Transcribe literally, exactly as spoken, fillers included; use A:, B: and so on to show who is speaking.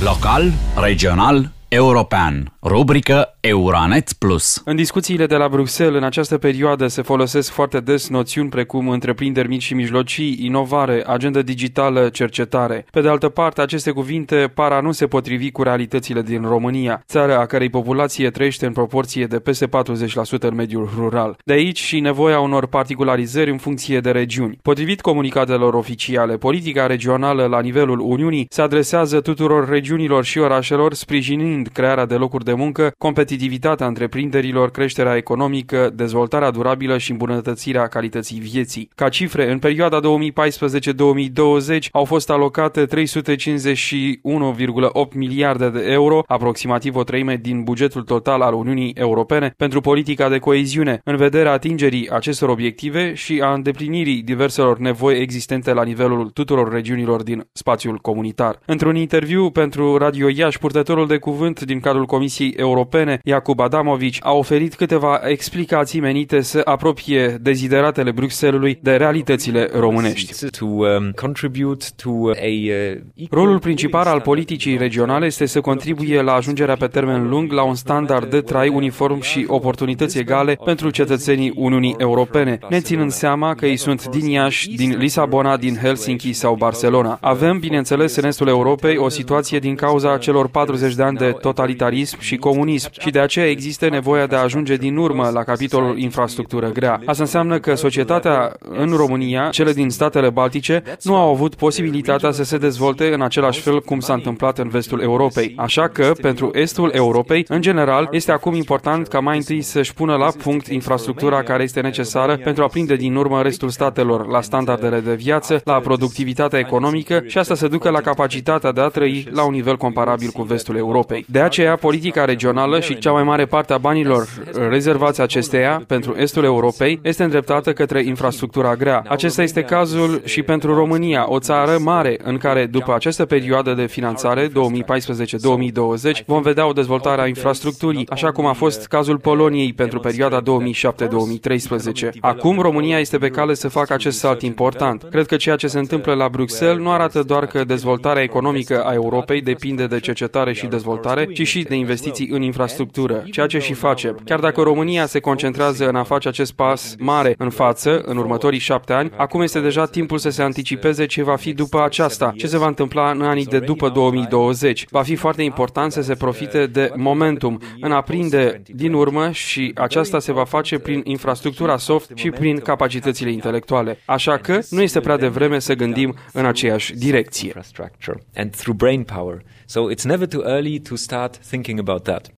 A: Local, regional, european. Rubrică Euranet Plus.
B: În discuțiile de la Bruxelles, în această perioadă, se folosesc foarte des noțiuni precum întreprinderi mici și mijlocii, inovare, agenda digitală, cercetare. Pe de altă parte, aceste cuvinte par a nu se potrivi cu realitățile din România, țară a cărei populație trăiește în proporție de peste patruzeci la sută în mediul rural. De aici și nevoia unor particularizări în funcție de regiuni. Potrivit comunicatelor oficiale, politica regională la nivelul Uniunii se adresează tuturor regiunilor și orașelor, sprijinind crearea de locuri de muncă, competitivitatea întreprinderilor, creșterea economică, dezvoltarea durabilă și îmbunătățirea calității vieții. Ca cifre, în perioada două mii paisprezece două mii douăzeci au fost alocate trei sute cincizeci și unu virgulă opt miliarde de euro, aproximativ o treime din bugetul total al Uniunii Europene, pentru politica de coeziune, în vederea atingerii acestor obiective și a îndeplinirii diverselor nevoi existente la nivelul tuturor regiunilor din spațiul comunitar. Într-un interviu pentru Radio Iași, purtătorul de cuvânt din cadrul Comisiei Europene, Jakub Adamovici, a oferit câteva explicații menite să apropie dezideratele Bruxellesului de realitățile românești. Rolul principal al politicii regionale este să contribuie la ajungerea pe termen lung la un standard de trai uniform și oportunități egale pentru cetățenii Uniunii Europene, neținând seama că ei sunt din Iași, din Lisabona, din Helsinki sau Barcelona. Avem, bineînțeles, în estul Europei o situație din cauza celor patruzeci de ani de totalitarism și comunism și de aceea există nevoia de a ajunge din urmă la capitolul infrastructură grea. Asta înseamnă că societatea în România, cele din statele baltice, nu au avut posibilitatea să se dezvolte în același fel cum s-a întâmplat în vestul Europei. Așa că, pentru estul Europei, în general, este acum important ca mai întâi să-și pună la punct infrastructura care este necesară pentru a prinde din urmă restul statelor la standardele de viață, la productivitatea economică și asta să ducă la capacitatea de a trăi la un nivel comparabil cu vestul Europei. De aceea, politica regională și cea mai mare parte a banilor rezervați acesteia pentru estul Europei este îndreptată către infrastructura grea. Acesta este cazul și pentru România, o țară mare în care, după această perioadă de finanțare două mii paisprezece două mii douăzeci, vom vedea o dezvoltare a infrastructurii, așa cum a fost cazul Poloniei pentru perioada două mii șapte două mii treisprezece. Acum, România este pe cale să facă acest salt important. Cred că ceea ce se întâmplă la Bruxelles nu arată doar că dezvoltarea economică a Europei depinde de cercetare și dezvoltare, ci și de investiții în infrastructură, ceea ce și facem. Chiar dacă România se concentrează în a face acest pas mare în față, în următorii șapte ani, acum este deja timpul să se anticipeze ce va fi după aceasta, ce se va întâmpla în anii de după două mii douăzeci. Va fi foarte important să se profite de momentum în a prinde din urmă și aceasta se va face prin infrastructura soft și prin capacitățile intelectuale. Așa că nu este prea devreme să gândim în aceeași direcție.
C: So it's never too early to start thinking about that.